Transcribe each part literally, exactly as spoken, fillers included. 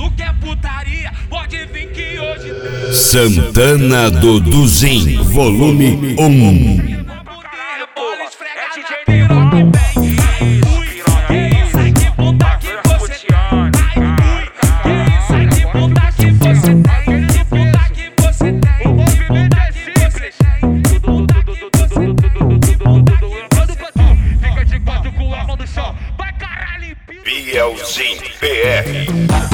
Tu quer putaria? Pode vir que hoje tem. Santana do Duzin, volume um. Bola esfrega na piroca e vem. Que isso aí, que bunda que você tem. Que isso aí, que bunda que você tem. Que bunda que você tem. O movimento é simples. Fica de quatro com a mão no chão. Vai caralho, Bielzinho P R.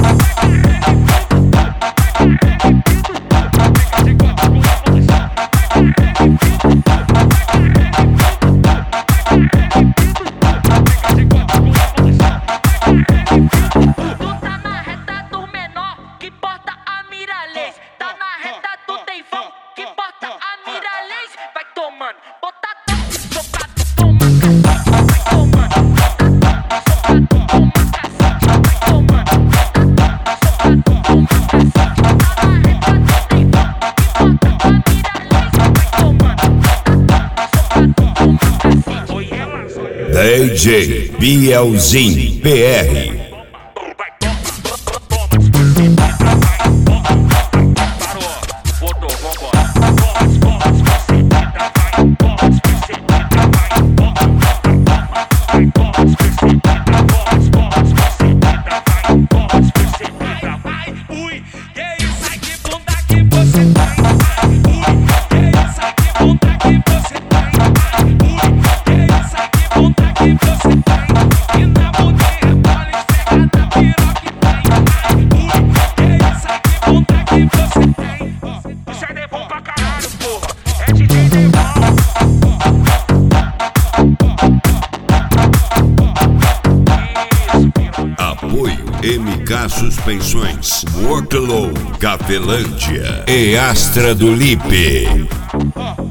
D J Bielzinho P R. Apoio M K Suspensões, Worklow, Cafelândia e Astra do Lipe.